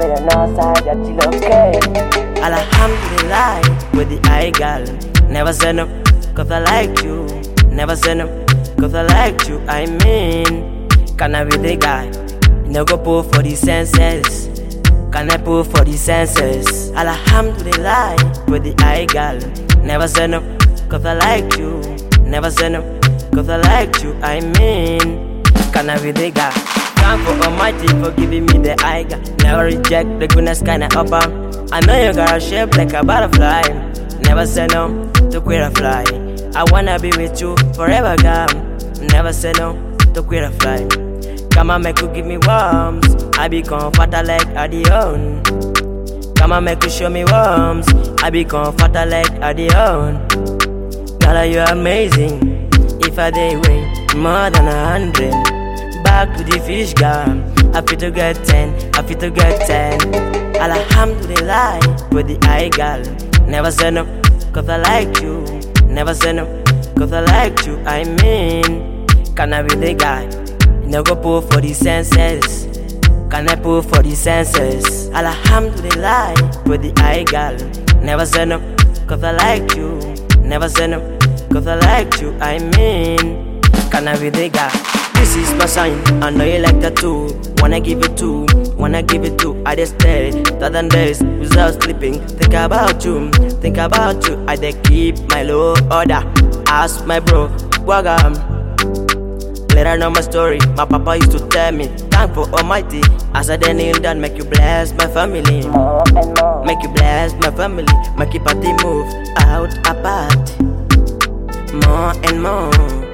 you're not side, that you okay. Alhamdulillah, with the eye girl. Never say no, cause I like you. Never say no, cause I like you. I mean, can I be the guy? No go pull for the senses. Can I pull for the senses? Alhamdulillah, with the eye girl. Never say no, cause I like you. Never say no, cause I like you. I mean, can I be the guy? Thank for Almighty for giving me the eye girl. Never reject the goodness kinda upper. I know you got a shape like a butterfly. Never say no to quit a fly. I wanna be with you forever, girl. Never say no to quit a fly. Come on, make you give me worms. I be comfortable like Adion. Come on, make you show me worms. I be comfortable like Adion. Girl, you're amazing. If I day way more than 100. Back to the fish, girl. I feel to get 10. I feel to get 10. Alhamdulillah, with the eye girl. Never say no, cause I like you. Never say no, cause I like you. I mean, can I be the guy? No go pull for the senses. Can I pull for the senses? Alhamdulillah, with the eye girl. Never say no, cause I like you. Never say no, cause I like you. I mean, can I be the guy? This is my sign, I know you like that too. Wanna give it to, wanna give it to. I just stay 1,000 days without sleeping. Think about you, think about you. I dey keep my low order. Ask my bro, Wagam. Let her know my story. My papa used to tell me, thank for Almighty. As I then kneel down, make you bless my family. More and more. Make you bless my family. Make you party move out apart. More and more.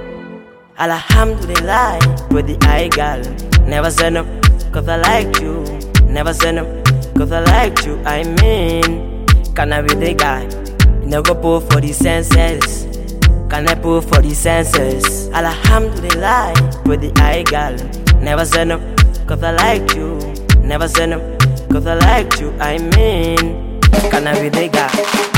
Alhamdulillah, with the eye girl. Never say no, cause I like you. Never say no, cause I like you. I mean, can I be the guy? No go pull for the senses. Can I pull for the senses? Alhamdulillah, with the eye girl. Never say no, cause I like you. Never say no, cause I like you. I mean, can I be the guy?